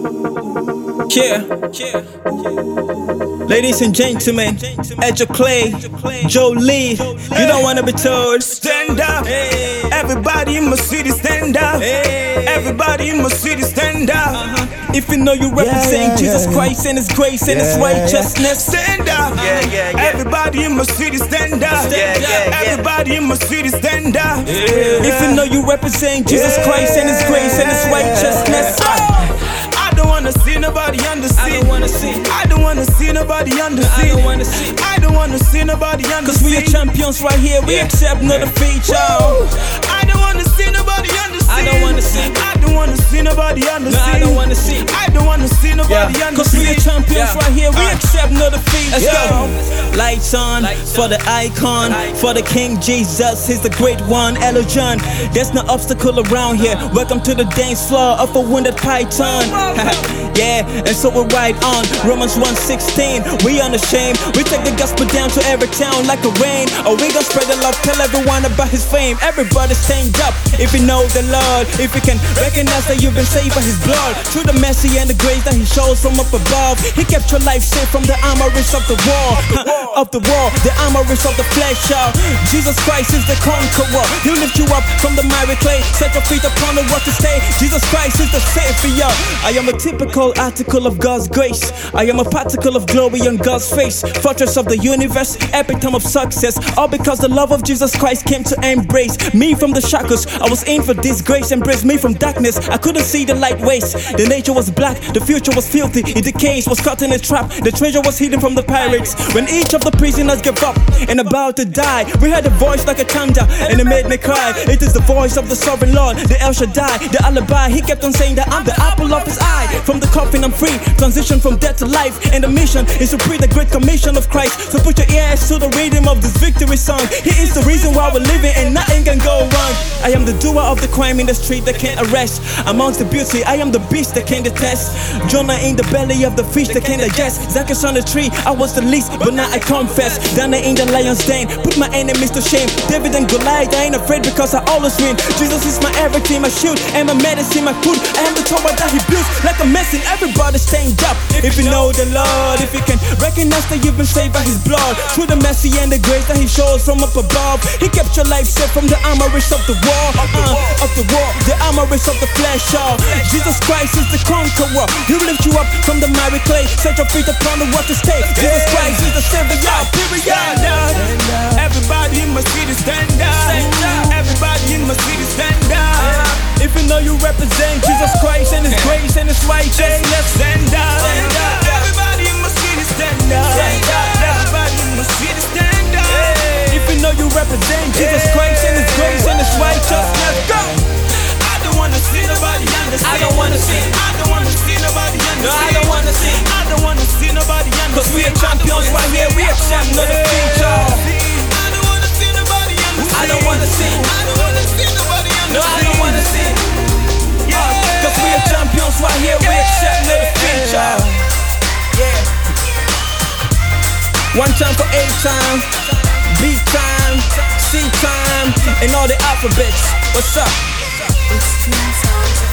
Yeah. Ladies and gentlemen, Edge Clay, Joe Lee, you don't wanna be told. Stand up, everybody in my city, stand up. Everybody in my city, stand up. If you know you represent Jesus Christ and His grace and His righteousness, stand up. Everybody in my city, stand up. Everybody in my city, stand up. If you know you represent Jesus Christ and His grace and His righteousness, I don't wanna see nobody under sea. I don't wanna see. I don't wanna see nobody under sea. I don't wanna see. I don't wanna see nobody under sea. Cause we are champions right here. We accept no defeat, y'all. I don't wanna see nobody under sea. I don't wanna see. I don't wanna see nobody under sea. I don't wanna see. I don't wanna see nobody under Cause sea. we are champions right here. We accept no defeat. Let's go. Lights on for the icon, for the King Jesus. He's the great one, Elohim. There's no obstacle around here. Welcome to the dance floor of a wounded python. Yeah, and so we're right on Romans 1:16. We unashamed. We take the gospel down to every town like a rain. Oh, we gon' spread the love, tell everyone about His fame. Everybody stand up if you know the Lord. If you can recognize that you've been saved by His blood, through the mercy and the grace that He shows from up above. He kept your life safe from the armories of the war, the armories of the flesh, y'all. Jesus Christ is the conqueror. He'll lift you up from the miry clay, set your feet upon the rock to stay. Jesus Christ is the Savior. I am a typical article of God's grace. I am a particle of glory on God's face, fortress of the universe, epitome of success. All because the love of Jesus Christ came to embrace me from the shackles. I was in for this grace, embrace me from darkness. I couldn't see the light ways. The nature was black, the future was filthy. It decays, was caught in a trap. The treasure was hidden from the pirates. When each of the prisoners gave up and about to die, we heard a voice like a thunder, and it made me cry. It is the voice of the sovereign Lord, the El Shaddai, the alibi. He kept on saying that I'm the apple of His eye. From the coffin I'm free, transition from death to life, and the mission is to preach the great commission of Christ. So put your ears to the rhythm of this victory song. He is the reason why we're living and nothing can go wrong. I am the doer of the crime in the street that can't arrest. Amongst the beauty, I am the beast that can't detest. Jonah in the belly of the fish that can't digest. Zacchaeus on the tree, I was the least, but now I confess. Dana in the lion's den, put my enemies to shame. David and Goliath, I ain't afraid because I always win. Jesus is my everything, my shield and my medicine, my food. I am the tower that He built like a medicine. Everybody stand up if you know the Lord. If you can recognize that you've been saved by His blood, through the mercy and the grace that He shows from up above. He kept your life safe from the armories of the war, the armories of the flesh, y'all. Jesus Christ is the conqueror. He'll lift you up from the miry clay, set your feet upon the water stay. Jesus Christ is the Savior, stand up. Everybody in my city, stand up. Everybody in my city, stand up. If you know you represent Jesus Christ and His grace and His righteousness, stand up. Everybody in my city, stand up. Everybody in my city, stand up. If you know you represent Jesus Christ and His grace and His righteousness, go. I don't wanna see nobody under sea. I don't wanna see. I don't wanna see nobody under sea. I don't wanna see. I don't wanna see nobody under sea. Cause we are champions right here. We accept no defeat, y'all. I don't wanna see nobody under sea. I don't wanna see. I don't wanna see nobody under sea. I don't wanna see. Cause we are champions right here. We accept no defeat, y'all. One time for A time, B time, C time, and all the alphabets. What's up? Extreme sounds.